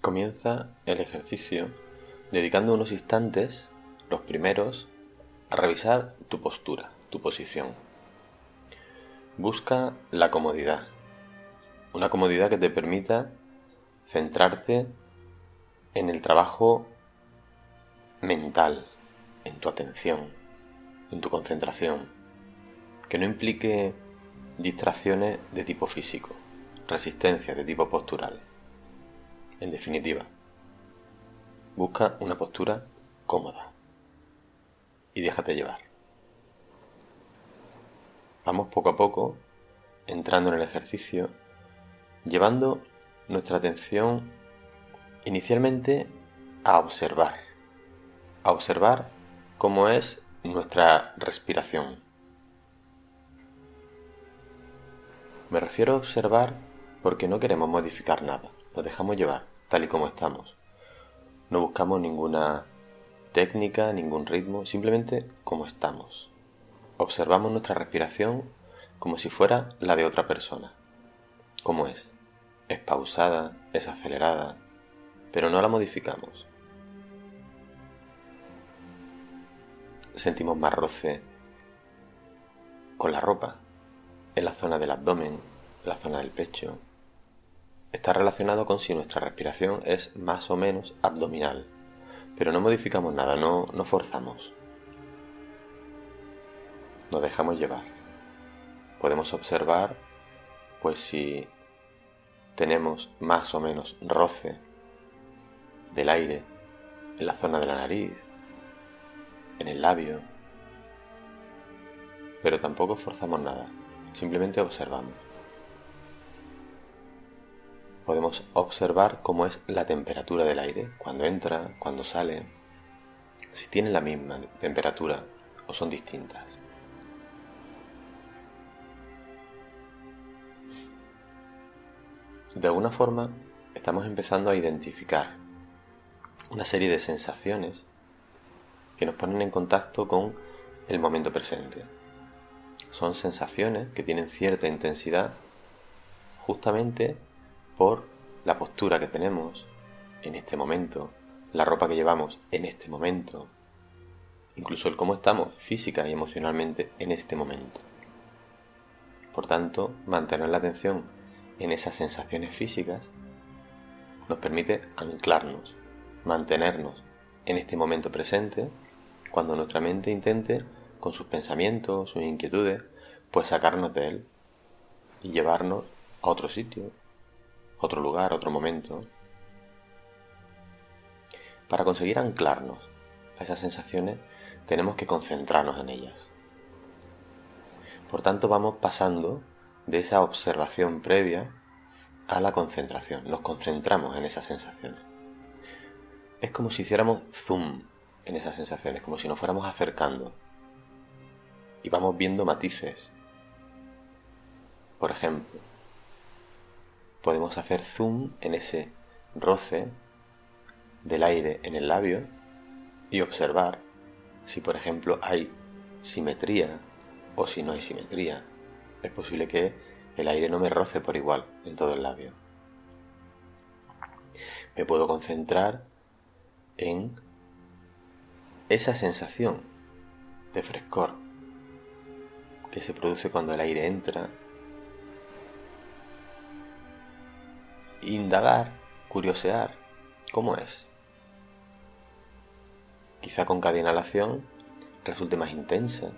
Comienza el ejercicio dedicando unos instantes, los primeros, a revisar tu postura, tu posición. Busca la comodidad, una comodidad que te permita centrarte en el trabajo mental, en tu atención, en tu concentración, que no implique distracciones de tipo físico, resistencia de tipo postural. En definitiva, busca una postura cómoda y déjate llevar. Vamos poco a poco entrando en el ejercicio, llevando nuestra atención inicialmente a observar cómo es nuestra respiración. Me refiero a observar porque no queremos modificar nada, nos dejamos llevar tal y como estamos. No buscamos ninguna técnica, ningún ritmo, simplemente como estamos. Observamos nuestra respiración como si fuera la de otra persona. ¿Cómo es? Es pausada, es acelerada, pero no la modificamos. Sentimos más roce con la ropa, en la zona del abdomen, en la zona del pecho. Está relacionado con si nuestra respiración es más o menos abdominal, pero no modificamos nada, no forzamos. Nos dejamos llevar. Podemos observar, pues si tenemos más o menos roce del aire en la zona de la nariz, en el labio, pero tampoco forzamos nada, simplemente observamos. Podemos observar cómo es la temperatura del aire, cuando entra, cuando sale, si tienen la misma temperatura o son distintas. De alguna forma, estamos empezando a identificar una serie de sensaciones que nos ponen en contacto con el momento presente. Son sensaciones que tienen cierta intensidad justamente por la postura que tenemos en este momento, la ropa que llevamos en este momento, incluso el cómo estamos física y emocionalmente en este momento. Por tanto, mantener la atención en esas sensaciones físicas nos permite anclarnos, mantenernos en este momento presente cuando nuestra mente intente, con sus pensamientos, sus inquietudes, pues sacarnos de él y llevarnos a otro sitio, otro lugar, otro momento. Para conseguir anclarnos a esas sensaciones tenemos que concentrarnos en ellas. Por tanto, vamos pasando de esa observación previa a la concentración. Nos concentramos en esas sensaciones. Es como si hiciéramos zoom en esas sensaciones, como si nos fuéramos acercando y vamos viendo matices. Por ejemplo, podemos hacer zoom en ese roce del aire en el labio y observar si, por ejemplo, hay simetría o si no hay simetría. Es posible que el aire no me roce por igual en todo el labio. Me puedo concentrar en esa sensación de frescor que se produce cuando el aire entra. Indagar, curiosear, ¿cómo es? Quizá con cada inhalación resulte más intensa,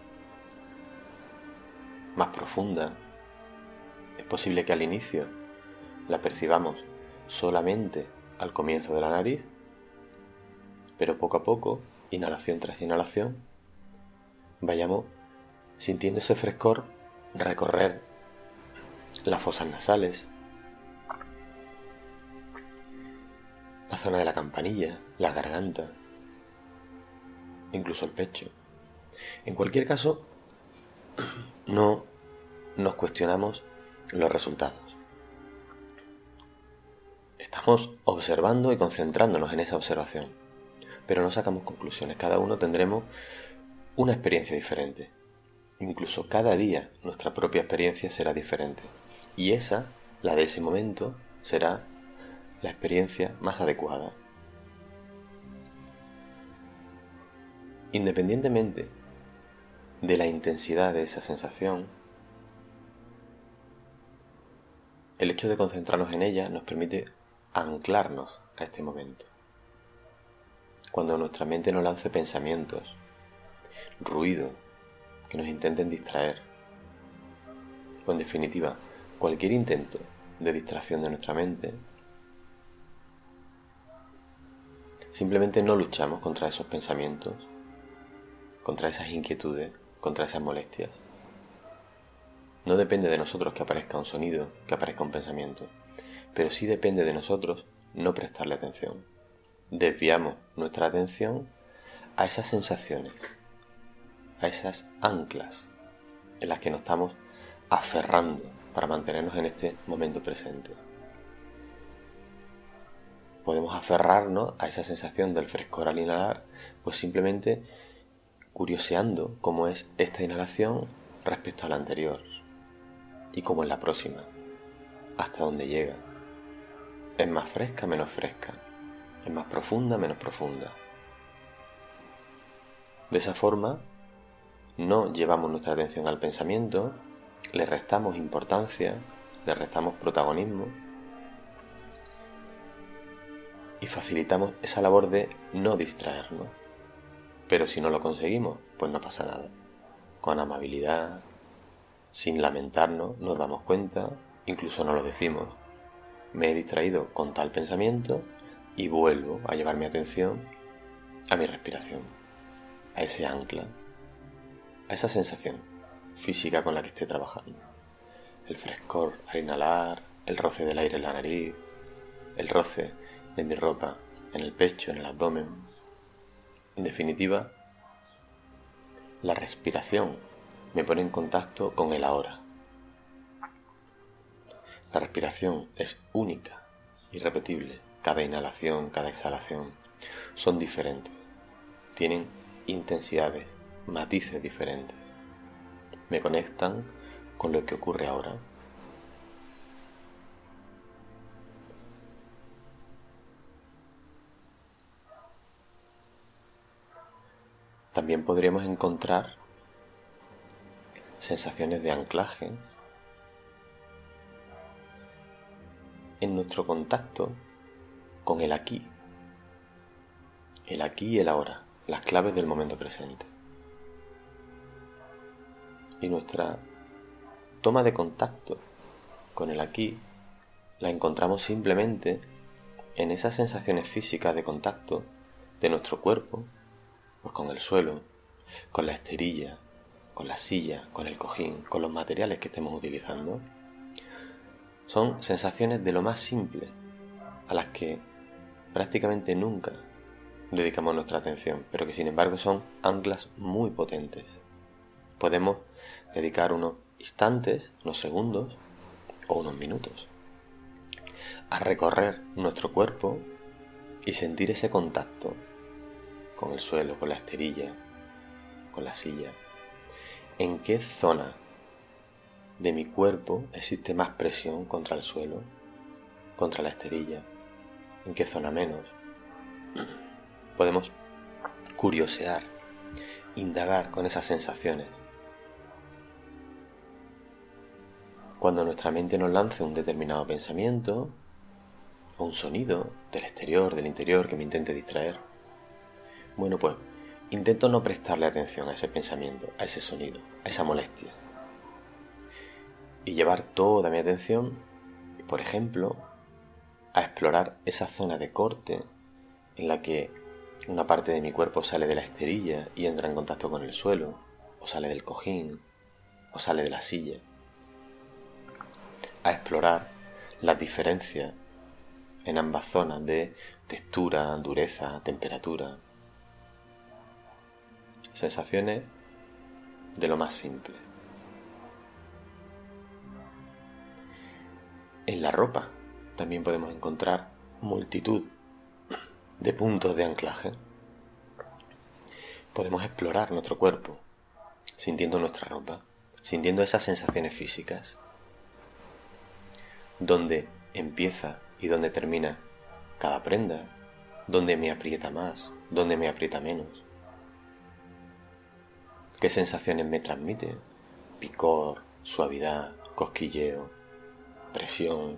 más profunda. Es posible que al inicio la percibamos solamente al comienzo de la nariz, pero poco a poco, inhalación tras inhalación, vayamos sintiendo ese frescor recorrer las fosas nasales, la zona de la campanilla, la garganta, incluso el pecho. En cualquier caso, no nos cuestionamos los resultados. Estamos observando y concentrándonos en esa observación, pero no sacamos conclusiones. Cada uno tendremos una experiencia diferente. Incluso cada día nuestra propia experiencia será diferente. Y esa, la de ese momento, será la experiencia más adecuada. Independientemente de la intensidad de esa sensación, el hecho de concentrarnos en ella nos permite anclarnos a este momento. Cuando nuestra mente nos lance pensamientos, ruido, que nos intenten distraer, o en definitiva, cualquier intento de distracción de nuestra mente, simplemente no luchamos contra esos pensamientos, contra esas inquietudes, contra esas molestias. No depende de nosotros que aparezca un sonido, que aparezca un pensamiento, pero sí depende de nosotros no prestarle atención. Desviamos nuestra atención a esas sensaciones, a esas anclas en las que nos estamos aferrando para mantenernos en este momento presente. Podemos aferrarnos a esa sensación del frescor al inhalar, pues simplemente curioseando cómo es esta inhalación respecto a la anterior y cómo es la próxima, hasta dónde llega. ¿Es más fresca, menos fresca? ¿Es más profunda, menos profunda? De esa forma, no llevamos nuestra atención al pensamiento, le restamos importancia, le restamos protagonismo y facilitamos esa labor de no distraernos. Pero si no lo conseguimos, pues no pasa nada. Con amabilidad, sin lamentarnos, nos damos cuenta, incluso nos lo decimos. Me he distraído con tal pensamiento y vuelvo a llevar mi atención a mi respiración, a ese ancla, a esa sensación física con la que esté trabajando. El frescor al inhalar, el roce del aire en la nariz, el roce de mi ropa en el pecho, en el abdomen. En definitiva, la respiración me pone en contacto con el ahora. La respiración es única, irrepetible. Cada inhalación, cada exhalación son diferentes. Tienen intensidades, matices diferentes. Me conectan con lo que ocurre ahora. También podríamos encontrar sensaciones de anclaje en nuestro contacto con el aquí y el ahora, las claves del momento presente. Y nuestra toma de contacto con el aquí la encontramos simplemente en esas sensaciones físicas de contacto de nuestro cuerpo, pues con el suelo, con la esterilla, con la silla, con el cojín, con los materiales que estemos utilizando. Son sensaciones de lo más simple, a las que prácticamente nunca dedicamos nuestra atención, pero que sin embargo son anclas muy potentes. Podemos dedicar unos instantes, unos segundos o unos minutos a recorrer nuestro cuerpo y sentir ese contacto con el suelo, con la esterilla, con la silla. ¿En qué zona de mi cuerpo existe más presión contra el suelo, contra la esterilla? ¿En qué zona menos? Podemos curiosear, indagar con esas sensaciones. Cuando nuestra mente nos lance un determinado pensamiento o un sonido del exterior, del interior que me intente distraer, bueno, pues intento no prestarle atención a ese pensamiento, a ese sonido, a esa molestia. Y llevar toda mi atención, por ejemplo, a explorar esa zona de corte en la que una parte de mi cuerpo sale de la esterilla y entra en contacto con el suelo, o sale del cojín, o sale de la silla. A explorar las diferencias en ambas zonas de textura, dureza, temperatura. Sensaciones de lo más simple. En la ropa también podemos encontrar multitud de puntos de anclaje. Podemos explorar nuestro cuerpo, sintiendo nuestra ropa, sintiendo esas sensaciones físicas. Dónde empieza y dónde termina cada prenda, dónde me aprieta más, dónde me aprieta menos, qué sensaciones me transmite, picor, suavidad, cosquilleo, presión.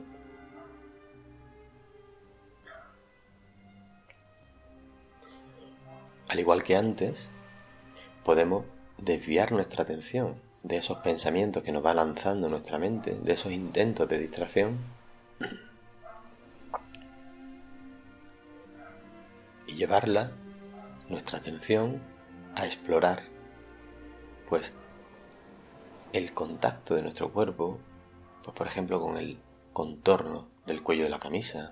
Al igual que antes, podemos desviar nuestra atención de esos pensamientos que nos va lanzando nuestra mente, de esos intentos de distracción, y llevarla, nuestra atención, a explorar, pues, el contacto de nuestro cuerpo, pues por ejemplo con el contorno del cuello de la camisa,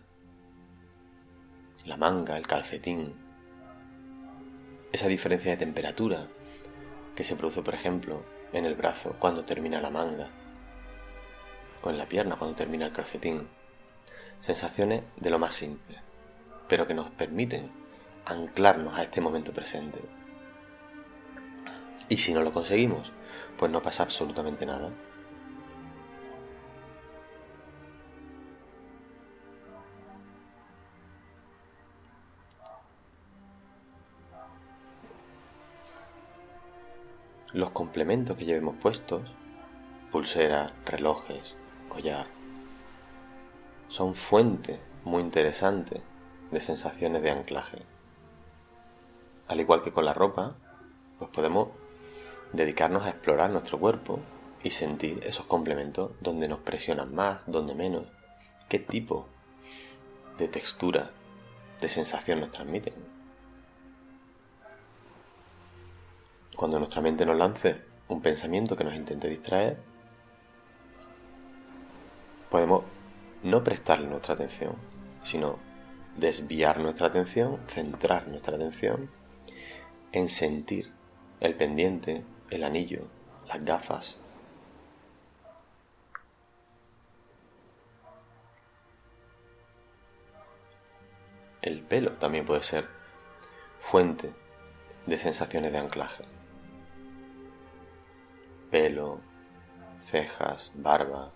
la manga, el calcetín, esa diferencia de temperatura que se produce, por ejemplo, en el brazo cuando termina la manga, o en la pierna cuando termina el calcetín. Sensaciones de lo más simple, pero que nos permiten anclarnos a este momento presente. Y si no lo conseguimos, pues no pasa absolutamente nada. Los complementos que llevemos puestos, pulseras, relojes, collar, son fuente muy interesante de sensaciones de anclaje. Al igual que con la ropa, pues podemos dedicarnos a explorar nuestro cuerpo y sentir esos complementos donde nos presionan más, donde menos, qué tipo de textura, de sensación nos transmiten. Cuando nuestra mente nos lance un pensamiento que nos intente distraer, podemos no prestarle nuestra atención, sino desviar nuestra atención, centrar nuestra atención en sentir el pendiente, el anillo, las gafas. El pelo también puede ser fuente de sensaciones de anclaje. Pelo, cejas, barba.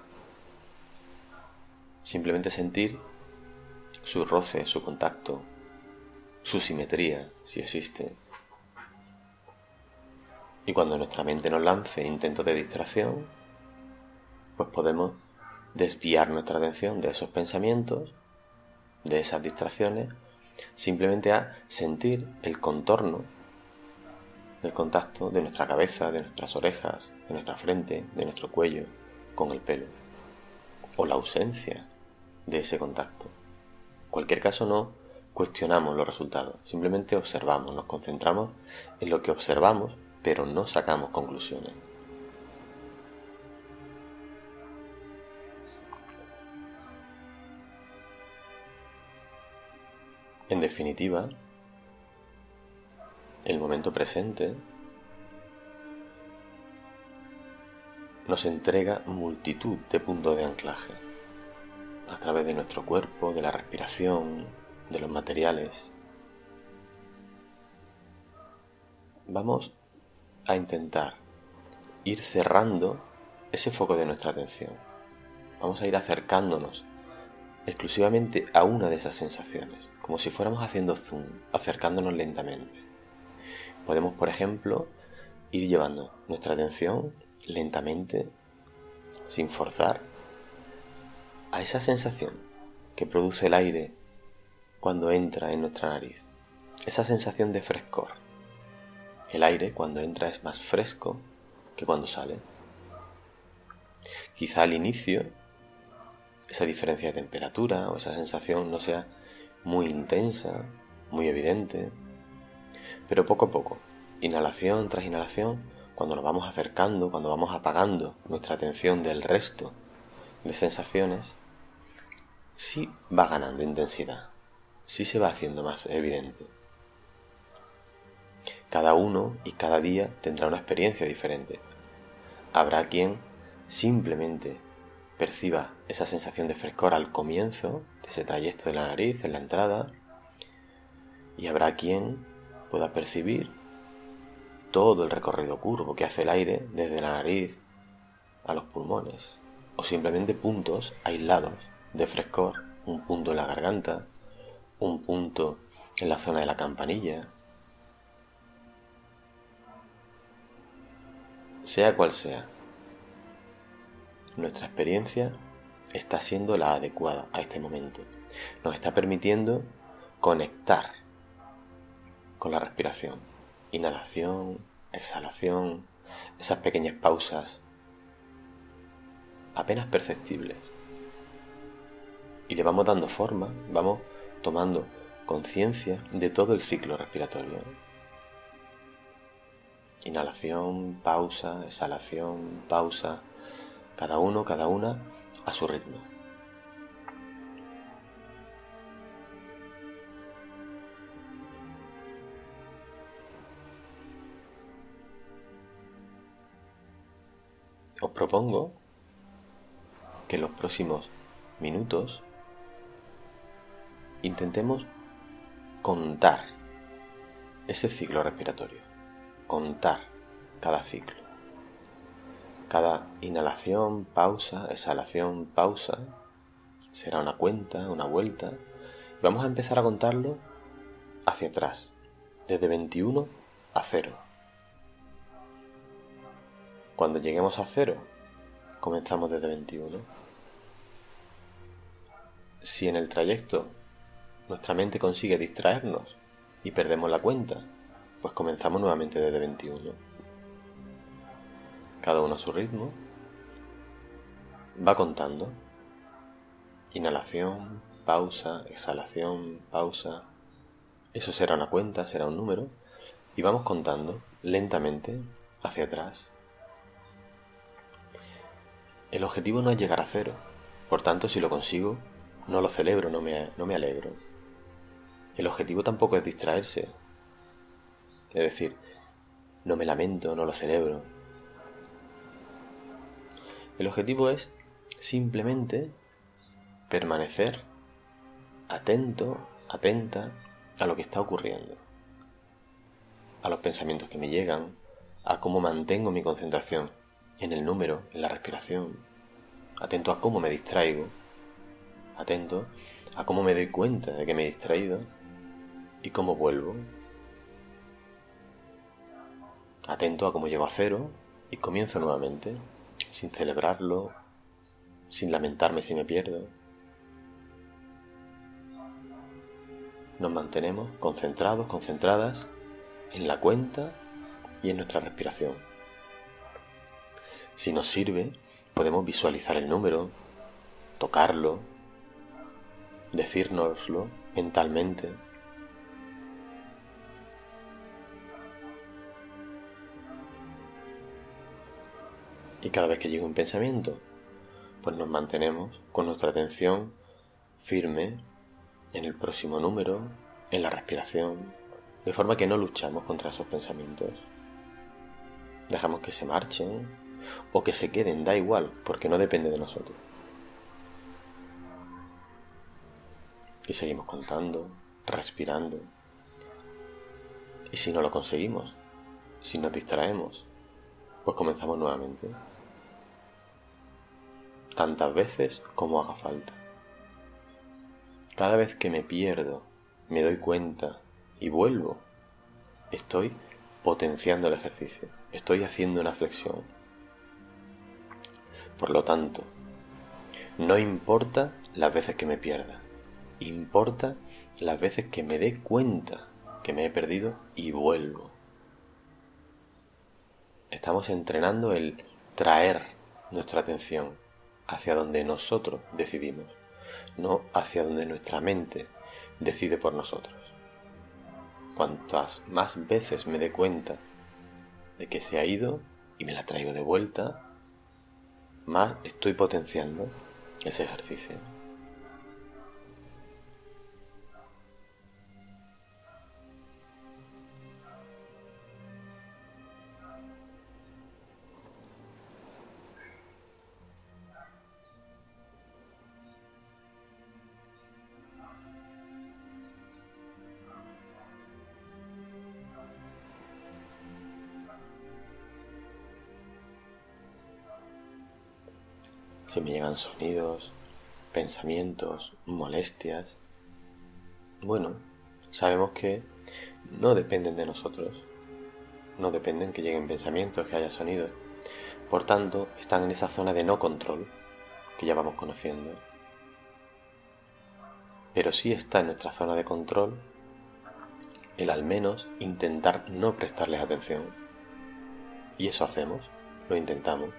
Simplemente sentir su roce, su contacto, su simetría, si existe. Y cuando nuestra mente nos lance intentos de distracción, pues podemos desviar nuestra atención de esos pensamientos, de esas distracciones, simplemente a sentir el contorno, el contacto de nuestra cabeza, de nuestras orejas, de nuestra frente, de nuestro cuello con el pelo, o la ausencia de ese contacto. En cualquier caso, no cuestionamos los resultados, simplemente observamos, nos concentramos en lo que observamos, pero no sacamos conclusiones. En definitiva, el momento presente nos entrega multitud de puntos de anclaje a través de nuestro cuerpo, de la respiración, de los materiales. Vamos a intentar ir cerrando ese foco de nuestra atención. Vamos a ir acercándonos exclusivamente a una de esas sensaciones, como si fuéramos haciendo zoom, acercándonos lentamente. Podemos, por ejemplo, ir llevando nuestra atención lentamente, sin forzar, a esa sensación que produce el aire cuando entra en nuestra nariz, esa sensación de frescor. El aire cuando entra es más fresco que cuando sale. Quizá al inicio esa diferencia de temperatura o esa sensación no sea muy intensa, muy evidente, pero poco a poco, inhalación tras inhalación, cuando nos vamos acercando, cuando vamos apagando nuestra atención del resto de sensaciones, sí va ganando intensidad, sí se va haciendo más evidente. Cada uno y cada día tendrá una experiencia diferente. Habrá quien simplemente perciba esa sensación de frescor al comienzo de ese trayecto de la nariz, en la entrada, y habrá quien pueda percibir todo el recorrido curvo que hace el aire desde la nariz a los pulmones, o simplemente puntos aislados de frescor, un punto en la garganta, un punto en la zona de la campanilla. Sea cual sea, nuestra experiencia está siendo la adecuada a este momento. Nos está permitiendo conectar con la respiración. Inhalación, exhalación, esas pequeñas pausas apenas perceptibles. Y le vamos dando forma, vamos tomando conciencia de todo el ciclo respiratorio. Inhalación, pausa, exhalación, pausa, cada uno, cada una a su ritmo. Os propongo que en los próximos minutos intentemos contar ese ciclo respiratorio, contar cada ciclo, cada inhalación, pausa, exhalación, pausa, será una cuenta, una vuelta, y vamos a empezar a contarlo hacia atrás, desde 21 a 0. Cuando lleguemos a 0, comenzamos desde 21. Si en el trayecto nuestra mente consigue distraernos y perdemos la cuenta, pues comenzamos nuevamente desde 21. Cada uno a su ritmo va contando. Inhalación, pausa, exhalación, pausa. Eso será una cuenta, será un número. Y vamos contando lentamente hacia atrás. El objetivo no es llegar a 0. Por tanto, si lo consigo, no lo celebro, no me alegro. El objetivo tampoco es distraerse. Es decir, no me lamento, no lo celebro. El objetivo es simplemente permanecer atento, atenta a lo que está ocurriendo, a los pensamientos que me llegan, a cómo mantengo mi concentración en el número, en la respiración, atento a cómo me distraigo, atento a cómo me doy cuenta de que me he distraído y cómo vuelvo, atento a cómo llego a 0 y comienzo nuevamente, sin celebrarlo, sin lamentarme si me pierdo. Nos mantenemos concentrados, concentradas en la cuenta y en nuestra respiración. Si nos sirve, podemos visualizar el número, tocarlo, decírnoslo mentalmente. Y cada vez que llegue un pensamiento, pues nos mantenemos con nuestra atención firme en el próximo número, en la respiración, de forma que no luchamos contra esos pensamientos. Dejamos que se marchen o que se queden, da igual, porque no depende de nosotros. Y seguimos contando, respirando. Y si no lo conseguimos, si nos distraemos, pues comenzamos nuevamente. Tantas veces como haga falta. Cada vez que me pierdo, me doy cuenta y vuelvo, estoy potenciando el ejercicio, estoy haciendo una flexión. Por lo tanto, no importa las veces que me pierda, importa las veces que me dé cuenta que me he perdido y vuelvo. Estamos entrenando el traer nuestra atención hacia donde nosotros decidimos, no hacia donde nuestra mente decide por nosotros. Cuantas más veces me dé cuenta de que se ha ido y me la traigo de vuelta, más estoy potenciando ese ejercicio. Si me llegan sonidos, pensamientos, molestias, Bueno, sabemos que no dependen de nosotros, no dependen que lleguen pensamientos, que haya sonidos. Por tanto, están en esa zona de no control que ya vamos conociendo. Pero sí está en nuestra zona de control el al menos intentar no prestarles atención. Y eso hacemos, lo intentamos.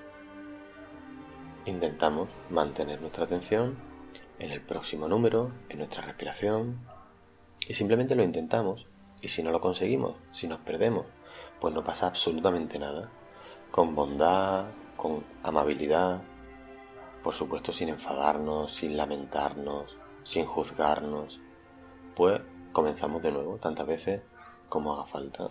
Intentamos mantener nuestra atención en el próximo número, en nuestra respiración, y simplemente lo intentamos. Y si no lo conseguimos, si nos perdemos, pues no pasa absolutamente nada. Con bondad, con amabilidad, por supuesto sin enfadarnos, sin lamentarnos, sin juzgarnos, pues comenzamos de nuevo tantas veces como haga falta.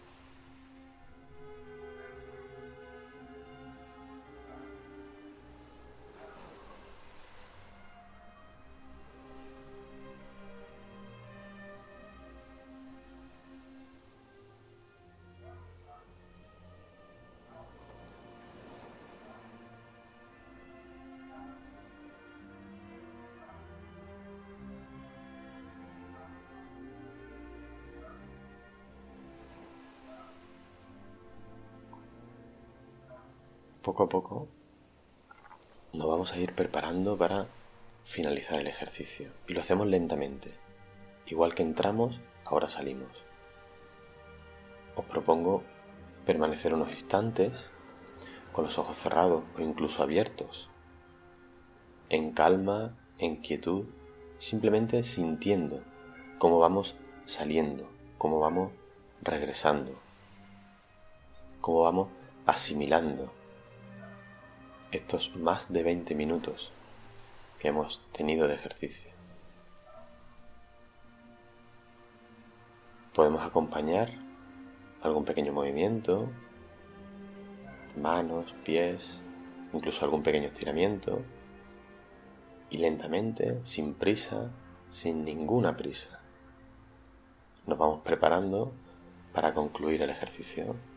Poco a poco nos vamos a ir preparando para finalizar el ejercicio. Y lo hacemos lentamente. Igual que entramos, ahora salimos. Os propongo permanecer unos instantes con los ojos cerrados o incluso abiertos, en calma, en quietud, simplemente sintiendo cómo vamos saliendo, cómo vamos regresando, cómo vamos asimilando estos más de 20 minutos que hemos tenido de ejercicio. Podemos acompañar algún pequeño movimiento, manos, pies, incluso algún pequeño estiramiento, y lentamente, sin prisa, sin ninguna prisa, nos vamos preparando para concluir el ejercicio.